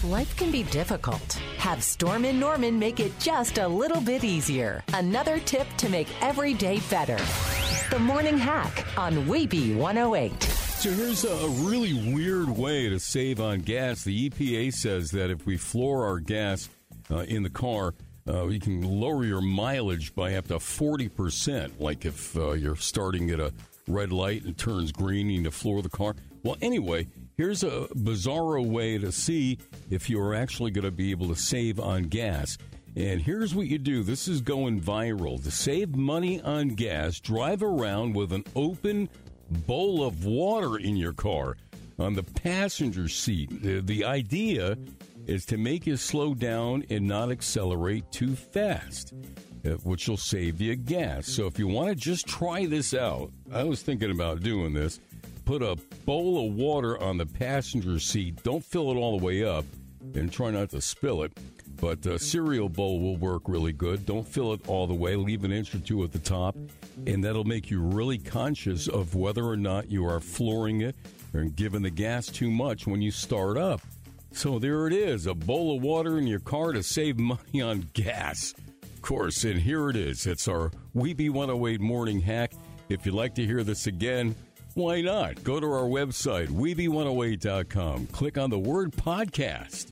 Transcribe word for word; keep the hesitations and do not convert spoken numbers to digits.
Life can be difficult. Have Storm in Norman make it just a little bit easier. Another tip to make every day better. The Morning Hack on Weeby one oh eight. So here's a really weird way to save on gas. The E P A says that if we floor our gas uh, in the car, uh, you can lower your mileage by up to forty percent. Like if uh, you're starting at a red light and it turns green, you need to floor the car. Well, anyway, here's a bizarro way to see if you're actually going to be able to save on gas. And here's what you do. This is going viral. To save money on gas, drive around with an open bowl of water in your car on the passenger seat. The, the idea is to make you slow down and not accelerate too fast, which will save you gas. So if you want to just try this out, I was thinking about doing this. Put a bowl of water on the passenger seat. Don't fill it all the way up and try not to spill it. But a cereal bowl will work really good. Don't fill it all the way. Leave an inch or two at the top. And that'll make you really conscious of whether or not you are flooring it or giving the gas too much when you start up. So there it is, a bowl of water in your car to save money on gas. Of course, and here it is. It's our Weeby one oh eight Morning Hack. If you'd like to hear this again, why not? Go to our website, Weeby one oh eight dot com. Click on the word podcast.